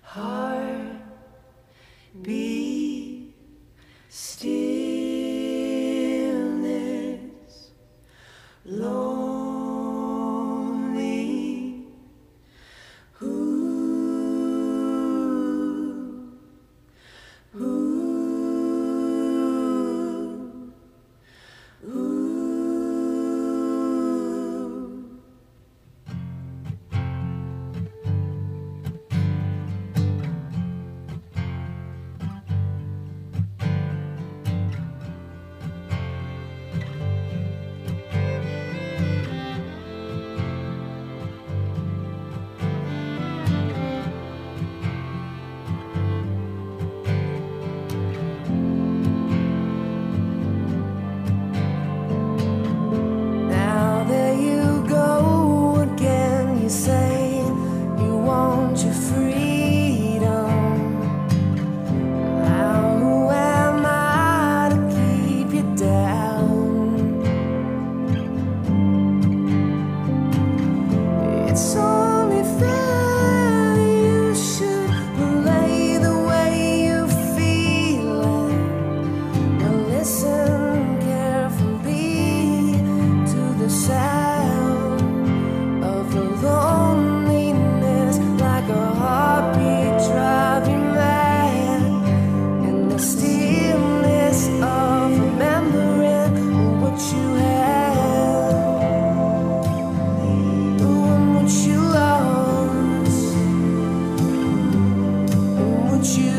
Heart beat stillness, lonely. Now there you go again. You say you want your freedom. Now who am I to keep you down? It's only fair you should relay the way you feel it. Now listen carefully to the sound of the loneliness, like a heartbeat driving mad in the stillness of remembering what you had, and what you lost, and what you